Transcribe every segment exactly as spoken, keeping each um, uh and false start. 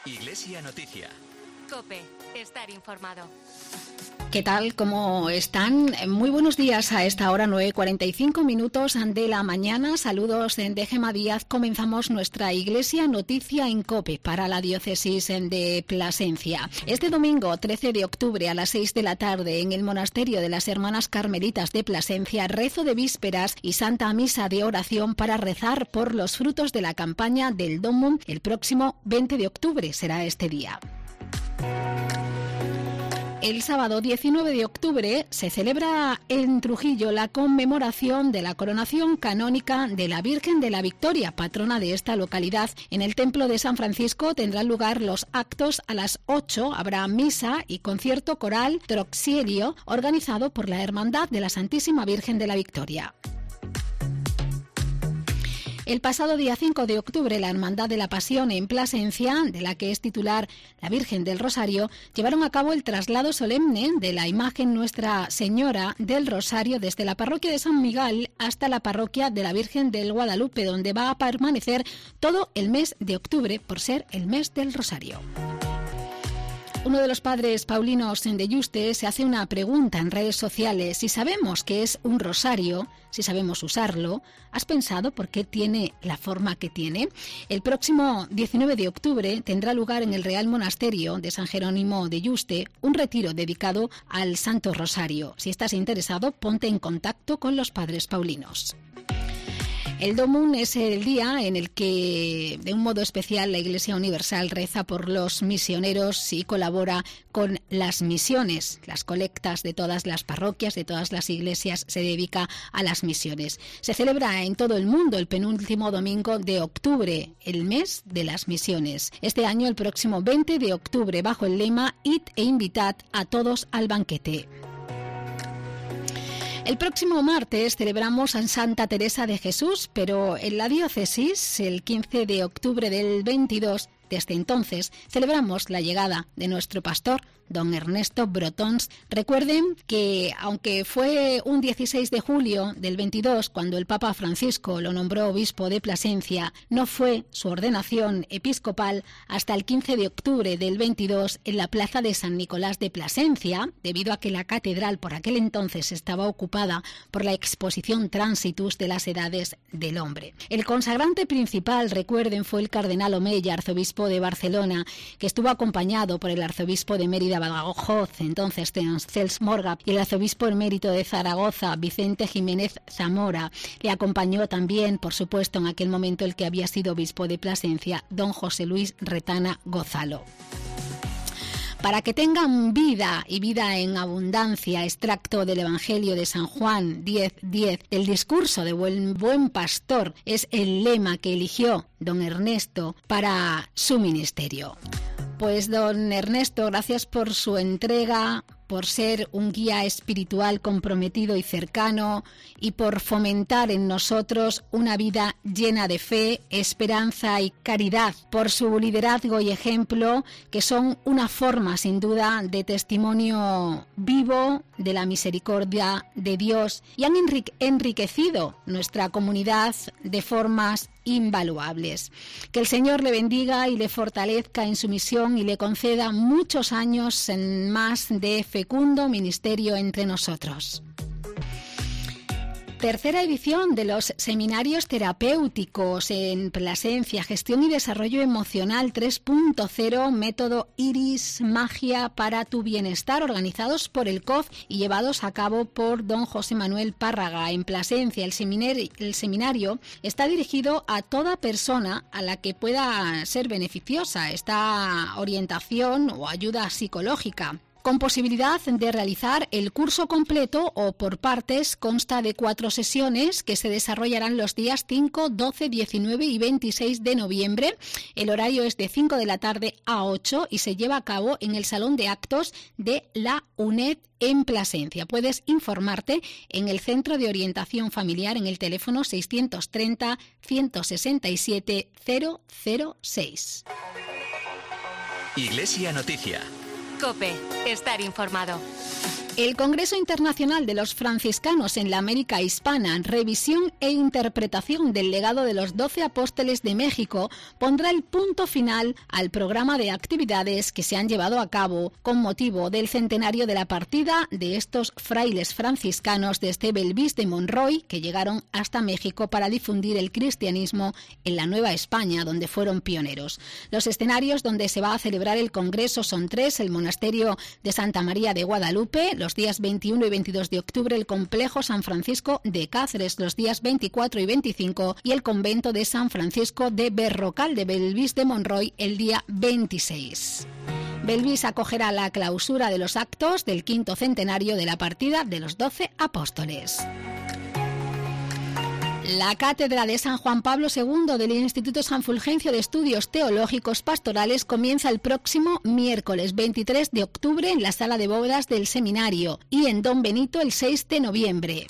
Iglesia Noticia. COPE. Estar informado. ¿Qué tal? ¿Cómo están? Muy buenos días a esta hora, nueve cuarenta y cinco minutos de la mañana. Saludos de Gemma Díaz. Comenzamos nuestra Iglesia Noticia en COPE para la diócesis de Plasencia. Este domingo, trece de octubre, a las seis de la tarde, en el Monasterio de las Hermanas Carmelitas de Plasencia, rezo de vísperas y Santa Misa de oración para rezar por los frutos de la campaña del Domum. El próximo veinte de octubre será este día. El sábado diecinueve de octubre se celebra en Trujillo la conmemoración de la coronación canónica de la Virgen de la Victoria, patrona de esta localidad. En el Templo de San Francisco tendrán lugar los actos a las ocho. Habrá misa y concierto coral Troxierio organizado por la Hermandad de la Santísima Virgen de la Victoria. El pasado día cinco de octubre, la Hermandad de la Pasión en Plasencia, de la que es titular la Virgen del Rosario, llevaron a cabo el traslado solemne de la imagen Nuestra Señora del Rosario desde la parroquia de San Miguel hasta la parroquia de la Virgen del Guadalupe, donde va a permanecer todo el mes de octubre por ser el mes del Rosario. Uno de los padres paulinos de Yuste se hace una pregunta en redes sociales. Si sabemos que es un rosario, si sabemos usarlo, ¿has pensado por qué tiene la forma que tiene? El próximo diecinueve de octubre tendrá lugar en el Real Monasterio de San Jerónimo de Yuste un retiro dedicado al Santo Rosario. Si estás interesado, ponte en contacto con los padres paulinos. El Domum es el día en el que, de un modo especial, la Iglesia Universal reza por los misioneros y colabora con las misiones. Las colectas de todas las parroquias, de todas las iglesias, se dedica a las misiones. Se celebra en todo el mundo el penúltimo domingo de octubre, el mes de las misiones. Este año, el próximo veinte de octubre, bajo el lema Id e invitad a todos al banquete. El próximo martes celebramos a Santa Teresa de Jesús, pero en la diócesis, el quince de octubre del veintidós, desde entonces, celebramos la llegada de nuestro pastor, don Ernesto Brotons. Recuerden que, aunque fue un dieciséis de julio del veintidós, cuando el Papa Francisco lo nombró obispo de Plasencia, no fue su ordenación episcopal hasta el quince de octubre del veintidós en la plaza de San Nicolás de Plasencia, debido a que la catedral por aquel entonces estaba ocupada por la exposición Transitus de las edades del hombre. El consagrante principal, recuerden, fue el cardenal Omeya, arzobispo de Barcelona, que estuvo acompañado por el arzobispo de Mérida Badajoz, entonces Cels Morga, y el arzobispo emérito de Zaragoza, Vicente Jiménez Zamora. Le acompañó también, por supuesto, en aquel momento el que había sido obispo de Plasencia, don José Luis Retana Gozalo. Para que tengan vida y vida en abundancia, extracto del Evangelio de San Juan diez diez, el discurso de buen, buen pastor es el lema que eligió don Ernesto para su ministerio. Pues don Ernesto, gracias por su entrega, por ser un guía espiritual comprometido y cercano y por fomentar en nosotros una vida llena de fe, esperanza y caridad, por su liderazgo y ejemplo, que son una forma sin duda de testimonio vivo de la misericordia de Dios y han enriquecido nuestra comunidad de formas invaluables. Que el Señor le bendiga y le fortalezca en su misión y le conceda muchos años en más de fecundo ministerio entre nosotros. Tercera edición de los seminarios terapéuticos en Plasencia, gestión y desarrollo emocional tres punto cero, método Iris, magia para tu bienestar, organizados por el C O F y llevados a cabo por don José Manuel Párraga en Plasencia. El seminario, el seminario está dirigido a toda persona a la que pueda ser beneficiosa esta orientación o ayuda psicológica. Con posibilidad de realizar el curso completo o por partes, consta de cuatro sesiones que se desarrollarán los días cinco, doce, diecinueve y veintiséis de noviembre. El horario es de cinco de la tarde a ocho y se lleva a cabo en el Salón de Actos de la UNED en Plasencia. Puedes informarte en el Centro de Orientación Familiar en el teléfono seiscientos treinta, ciento sesenta y siete, cero cero seis. Iglesia Noticia. COPE. Estar informado. El Congreso Internacional de los Franciscanos en la América Hispana, revisión e interpretación del legado de los doce apóstoles de México, pondrá el punto final al programa de actividades que se han llevado a cabo con motivo del centenario de la partida de estos frailes franciscanos desde Belvís de Monroy, que llegaron hasta México para difundir el cristianismo en la Nueva España, donde fueron pioneros. Los escenarios donde se va a celebrar el Congreso son tres: el Monasterio de Santa María de Guadalupe, los días veintiuno y veintidós de octubre el Complejo San Francisco de Cáceres, los días veinticuatro y veinticinco, y el Convento de San Francisco de Berrocal de Belvís de Monroy el día veintiséis. Belvís acogerá la clausura de los actos del quinto centenario de la partida de los doce apóstoles. La Cátedra de San Juan Pablo segundo del Instituto San Fulgencio de Estudios Teológicos Pastorales comienza el próximo miércoles veintitrés de octubre en la Sala de Bóvedas del Seminario y en Don Benito el seis de noviembre.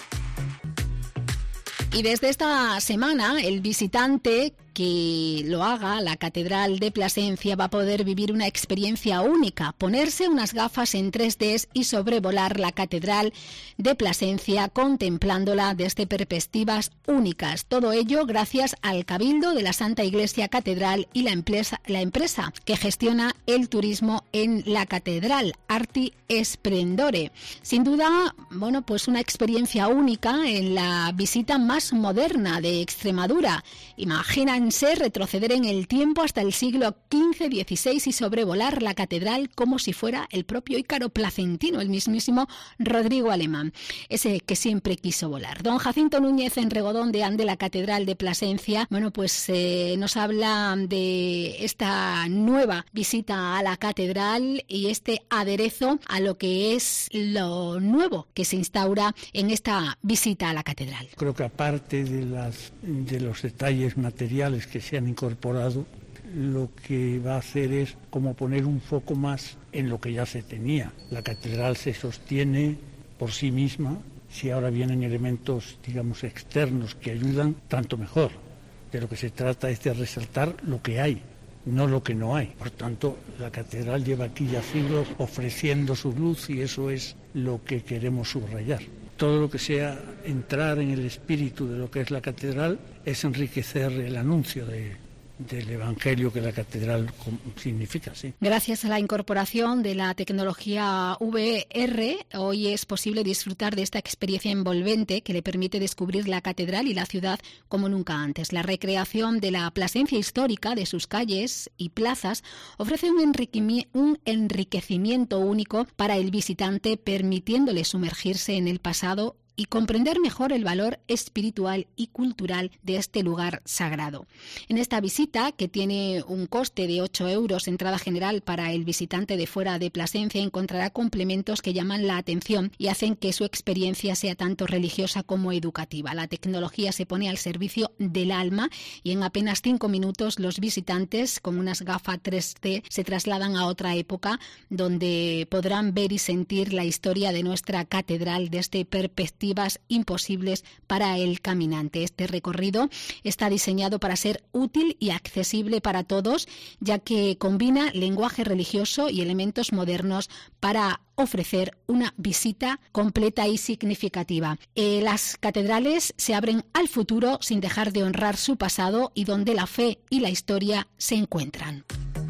Y desde esta semana el visitante que lo haga, la Catedral de Plasencia, va a poder vivir una experiencia única, ponerse unas gafas en tres D y sobrevolar la Catedral de Plasencia contemplándola desde perspectivas únicas. Todo ello gracias al Cabildo de la Santa Iglesia Catedral y la empresa, la empresa que gestiona el turismo en la Catedral, Arti Esplendore. Sin duda, bueno, pues una experiencia única en la visita más moderna de Extremadura. Imaginan retroceder en el tiempo hasta el siglo quince dieciséis y sobrevolar la catedral como si fuera el propio Ícaro placentino, el mismísimo Rodrigo Alemán, ese que siempre quiso volar. Don Jacinto Núñez en Regodón de Ande, la Catedral de Plasencia, bueno, pues eh, nos habla de esta nueva visita a la catedral y este aderezo a lo que es lo nuevo que se instaura en esta visita a la catedral. Creo que aparte de, las, de los detalles materiales que se han incorporado, lo que va a hacer es como poner un foco más en lo que ya se tenía. La catedral se sostiene por sí misma. Si ahora vienen elementos, digamos, externos que ayudan, tanto mejor. De lo que se trata es de resaltar lo que hay, no lo que no hay. Por tanto, la catedral lleva aquí ya siglos ofreciendo su luz y eso es lo que queremos subrayar. Todo lo que sea entrar en el espíritu de lo que es la catedral es enriquecer el anuncio de, del Evangelio que la catedral significa, sí. Gracias a la incorporación de la tecnología V R, hoy es posible disfrutar de esta experiencia envolvente que le permite descubrir la catedral y la ciudad como nunca antes. La recreación de la Plasencia histórica, de sus calles y plazas, ofrece un, enriquimi- un enriquecimiento único para el visitante, permitiéndole sumergirse en el pasado y comprender mejor el valor espiritual y cultural de este lugar sagrado. En esta visita, que tiene un coste de ocho euros entrada general para el visitante de fuera de Plasencia, encontrará complementos que llaman la atención y hacen que su experiencia sea tanto religiosa como educativa. La tecnología se pone al servicio del alma y en apenas cinco minutos los visitantes con unas gafas tres D se trasladan a otra época donde podrán ver y sentir la historia de nuestra catedral desde perspectiva imposibles para el caminante. Este recorrido está diseñado para ser útil y accesible para todos, ya que combina lenguaje religioso y elementos modernos para ofrecer una visita completa y significativa. Eh, las catedrales se abren al futuro sin dejar de honrar su pasado y donde la fe y la historia se encuentran.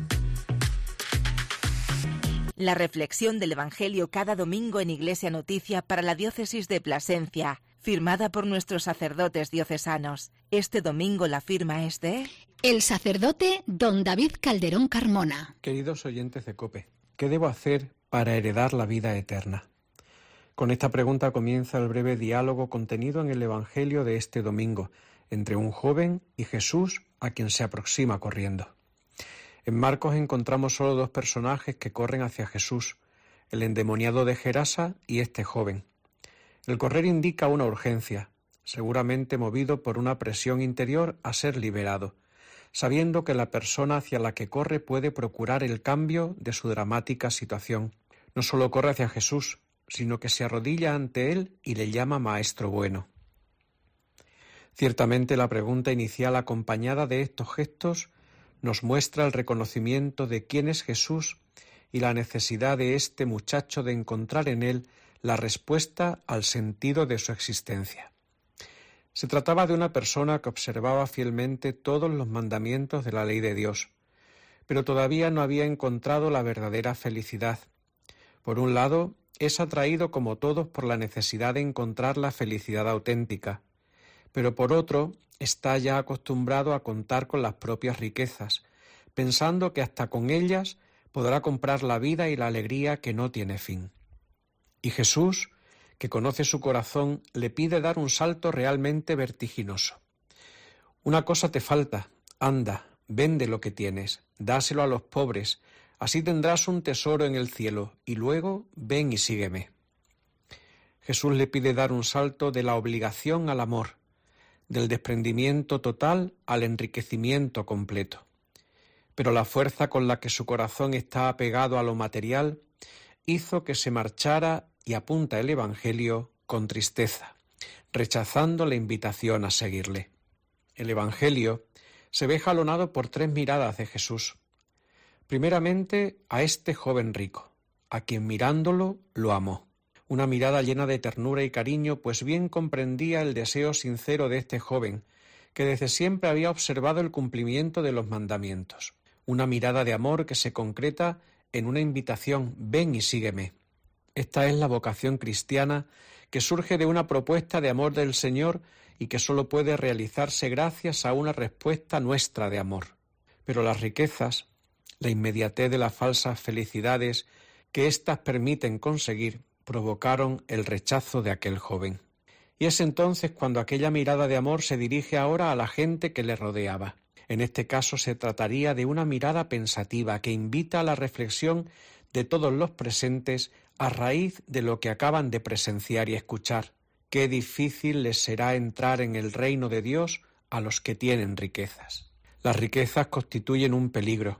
La reflexión del Evangelio cada domingo en Iglesia Noticia para la Diócesis de Plasencia, firmada por nuestros sacerdotes diocesanos. Este domingo la firma es de... el sacerdote don David Calderón Carmona. Queridos oyentes de COPE, ¿qué debo hacer para heredar la vida eterna? Con esta pregunta comienza el breve diálogo contenido en el Evangelio de este domingo, entre un joven y Jesús, a quien se aproxima corriendo. En Marcos encontramos solo dos personajes que corren hacia Jesús, el endemoniado de Gerasa y este joven. El correr indica una urgencia, seguramente movido por una presión interior a ser liberado, sabiendo que la persona hacia la que corre puede procurar el cambio de su dramática situación. No solo corre hacia Jesús, sino que se arrodilla ante él y le llama Maestro bueno. Ciertamente la pregunta inicial acompañada de estos gestos nos muestra el reconocimiento de quién es Jesús y la necesidad de este muchacho de encontrar en él la respuesta al sentido de su existencia. Se trataba de una persona que observaba fielmente todos los mandamientos de la ley de Dios, pero todavía no había encontrado la verdadera felicidad. Por un lado, es atraído como todos por la necesidad de encontrar la felicidad auténtica, pero por otro, está ya acostumbrado a contar con las propias riquezas, pensando que hasta con ellas podrá comprar la vida y la alegría que no tiene fin. Y Jesús, que conoce su corazón, le pide dar un salto realmente vertiginoso. Una cosa te falta, anda, vende lo que tienes, dáselo a los pobres, así tendrás un tesoro en el cielo, y luego ven y sígueme. Jesús le pide dar un salto de la obligación al amor, del desprendimiento total al enriquecimiento completo. Pero la fuerza con la que su corazón está apegado a lo material hizo que se marchara y apunta el Evangelio con tristeza, rechazando la invitación a seguirle. El Evangelio se ve jalonado por tres miradas de Jesús. Primeramente, a este joven rico, a quien mirándolo lo amó. Una mirada llena de ternura y cariño, pues bien comprendía el deseo sincero de este joven, que desde siempre había observado el cumplimiento de los mandamientos. Una mirada de amor que se concreta en una invitación: ven y sígueme. Esta es la vocación cristiana que surge de una propuesta de amor del Señor y que sólo puede realizarse gracias a una respuesta nuestra de amor. Pero las riquezas, la inmediatez de las falsas felicidades que éstas permiten conseguir, provocaron el rechazo de aquel joven. Y es entonces cuando aquella mirada de amor se dirige ahora a la gente que le rodeaba. En este caso se trataría de una mirada pensativa que invita a la reflexión de todos los presentes a raíz de lo que acaban de presenciar y escuchar. Qué difícil les será entrar en el reino de Dios a los que tienen riquezas. Las riquezas constituyen un peligro.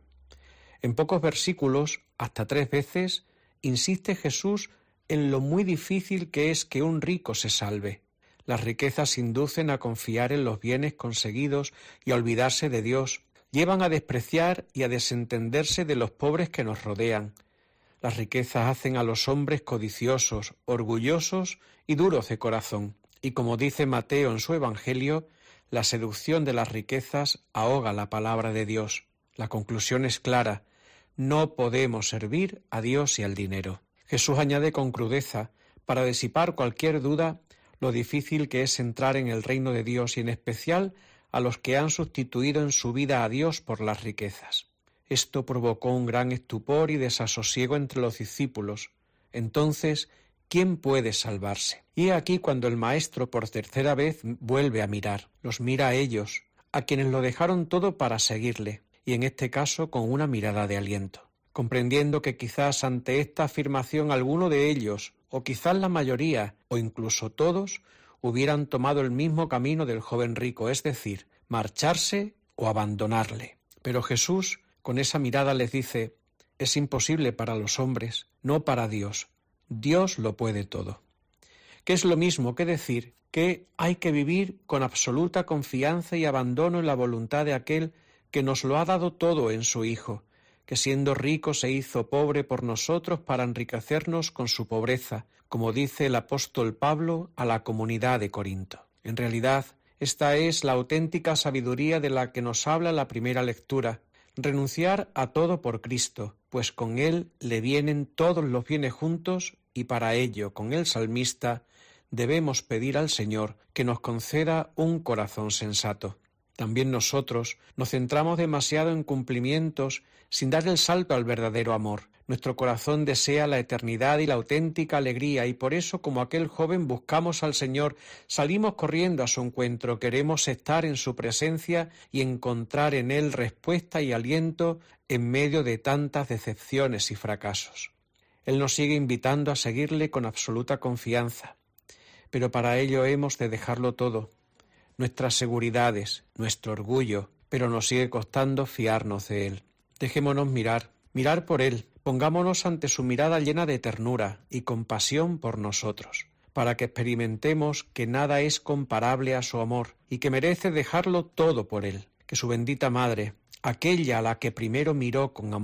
En pocos versículos, hasta tres veces, insiste Jesús en lo muy difícil que es que un rico se salve. Las riquezas inducen a confiar en los bienes conseguidos y a olvidarse de Dios. Llevan a despreciar y a desentenderse de los pobres que nos rodean. Las riquezas hacen a los hombres codiciosos, orgullosos y duros de corazón. Y como dice Mateo en su Evangelio, la seducción de las riquezas ahoga la palabra de Dios. La conclusión es clara: no podemos servir a Dios y al dinero. Jesús añade con crudeza, para disipar cualquier duda, lo difícil que es entrar en el reino de Dios y en especial a los que han sustituido en su vida a Dios por las riquezas. Esto provocó un gran estupor y desasosiego entre los discípulos. Entonces, ¿quién puede salvarse? Y he aquí cuando el Maestro por tercera vez vuelve a mirar. Los mira a ellos, a quienes lo dejaron todo para seguirle, y en este caso con una mirada de aliento. Comprendiendo que quizás ante esta afirmación alguno de ellos, o quizás la mayoría, o incluso todos, hubieran tomado el mismo camino del joven rico, es decir, marcharse o abandonarle. Pero Jesús, con esa mirada, les dice: es imposible para los hombres, no para Dios. Dios lo puede todo. Que es lo mismo que decir que hay que vivir con absoluta confianza y abandono en la voluntad de aquel que nos lo ha dado todo en su Hijo, que siendo rico se hizo pobre por nosotros para enriquecernos con su pobreza, como dice el apóstol Pablo a la comunidad de Corinto. En realidad, esta es la auténtica sabiduría de la que nos habla la primera lectura: renunciar a todo por Cristo, pues con Él le vienen todos los bienes juntos, y para ello, con el salmista, debemos pedir al Señor que nos conceda un corazón sensato. También nosotros nos centramos demasiado en cumplimientos sin dar el salto al verdadero amor. Nuestro corazón desea la eternidad y la auténtica alegría, y por eso, como aquel joven, buscamos al Señor, salimos corriendo a su encuentro, queremos estar en su presencia y encontrar en Él respuesta y aliento en medio de tantas decepciones y fracasos. Él nos sigue invitando a seguirle con absoluta confianza, pero para ello hemos de dejarlo todo, nuestras seguridades, nuestro orgullo, pero nos sigue costando fiarnos de Él. Dejémonos mirar, mirar por Él, pongámonos ante su mirada llena de ternura y compasión por nosotros, para que experimentemos que nada es comparable a su amor y que merece dejarlo todo por Él, que su bendita Madre, aquella a la que primero miró con amor,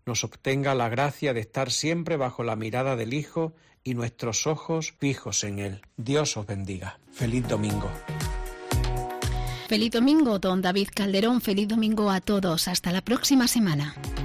nos obtenga la gracia de estar siempre bajo la mirada del Hijo y nuestros ojos fijos en Él. Dios os bendiga. Feliz domingo. Feliz domingo, don David Calderón. Feliz domingo a todos. Hasta la próxima semana.